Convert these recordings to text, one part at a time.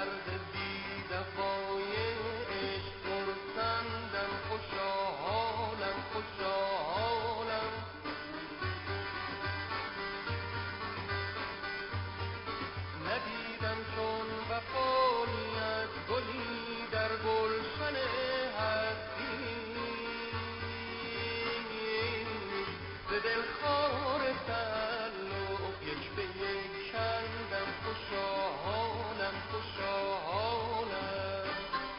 درد بی دفای عشق پرسندم، خوشحالم خوشحالم. ندیدم چون وفایی از گلی در گلشن هستی، ز دلخوار تعلق یک به یک کندم، خوشحالم خوشحالم.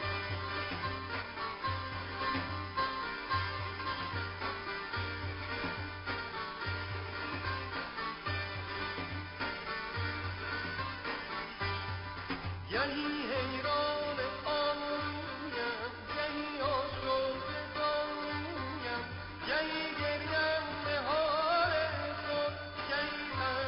گهی حیران آنیم، گهی آشفته زانیم، گهی گریم به حال تو، گهی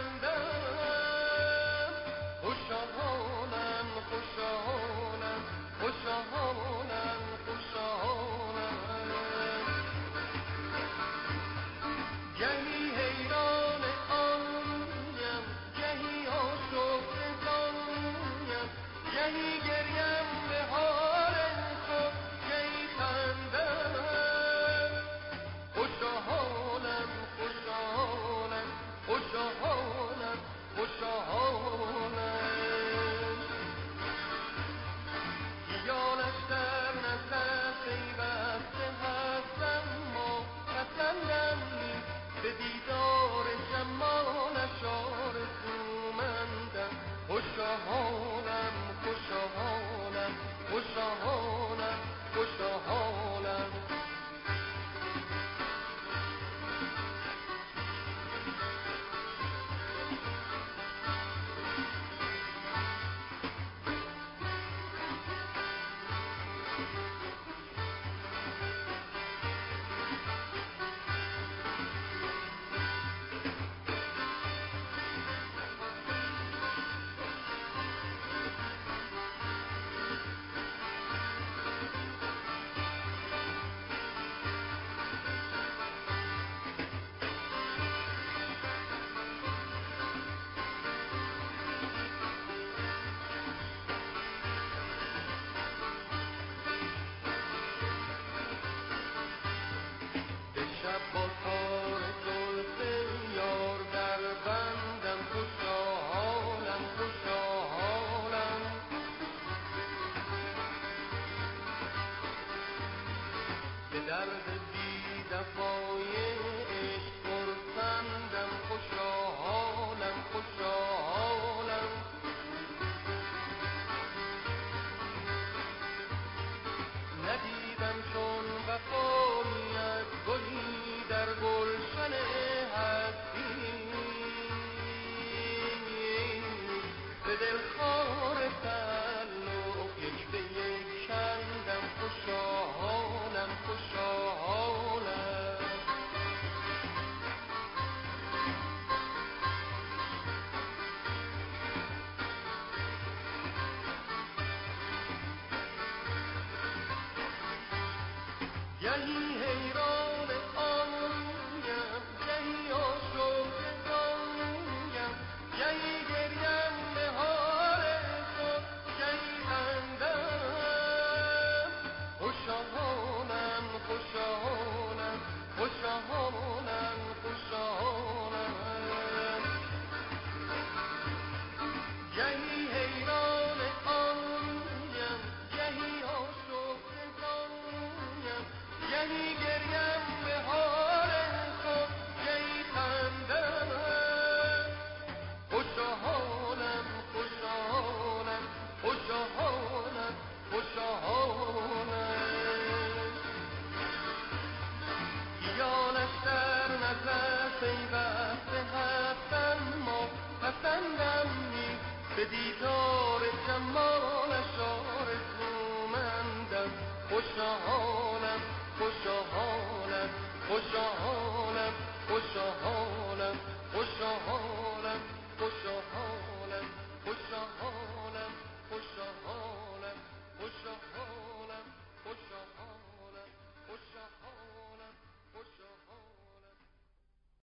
خندم. خوشحالم خوشحالم خوشحالم خوشحالم. گهی حیران آنیم، گهی آشفته زانیم، گهی گریم به حال تو، گهی خندم. خوشحالم خوشحالم خوشحالم خوشحالم. خیالش در نظر پیوسته هست، اما پسندم نیست، به دیدار جمالش آرزومندم. خوشحالم خوشحالم خوشحالم خوشحالم. شب با تار زلف یار در بندم، خوشحالم خوشحالم. به درد بی دفای عشق پرسندم، خوشحالم خوشحالم. ندیدم چون وفایی از گلی در گلشن هستی، به دلخوار تعلق یک به یک کندم، خوشحالم خوشحالم. گهی